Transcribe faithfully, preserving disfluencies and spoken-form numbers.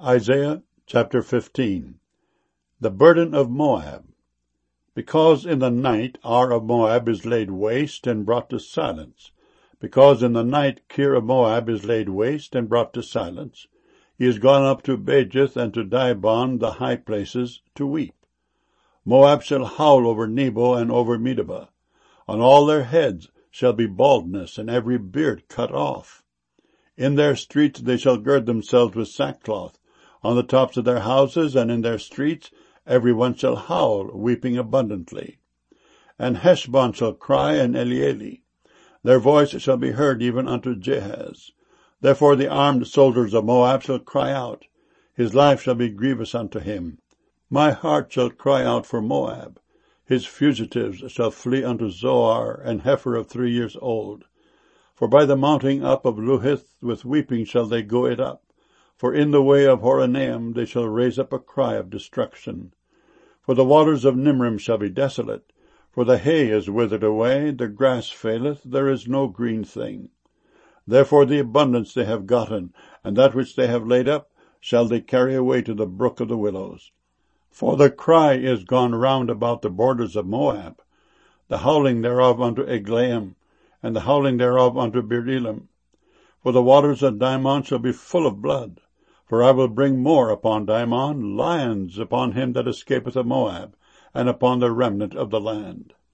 Isaiah chapter fifteen. The burden of Moab. Because in the night Ar of Moab is laid waste and brought to silence. Because in the night Kir of Moab is laid waste and brought to silence. He is gone up to Bajith and to Dibon, the high places, to weep. Moab shall howl over Nebo and over Medeba. On all their heads shall be baldness, and every beard cut off. In their streets they shall gird themselves with sackcloth. On the tops of their houses and in their streets every one shall howl, weeping abundantly. And Heshbon shall cry, and Elealeh. Their voice shall be heard even unto Jahaz. Therefore the armed soldiers of Moab shall cry out. His life shall be grievous unto him. My heart shall cry out for Moab. His fugitives shall flee unto Zoar, and heifer of three years old. For by the mounting up of Luhith with weeping shall they go it up. For in the way of Horonaim they shall raise up a cry of destruction. For the waters of Nimrim shall be desolate. For the hay is withered away, the grass faileth, there is no green thing. Therefore the abundance they have gotten, and that which they have laid up, shall they carry away to the brook of the willows. For the cry is gone round about the borders of Moab, the howling thereof unto Eglaim, and the howling thereof unto Beer-elim. For the waters of Dimon shall be full of blood. For I will bring more upon Dimon, lions upon him that escapeth of Moab, and upon the remnant of the land.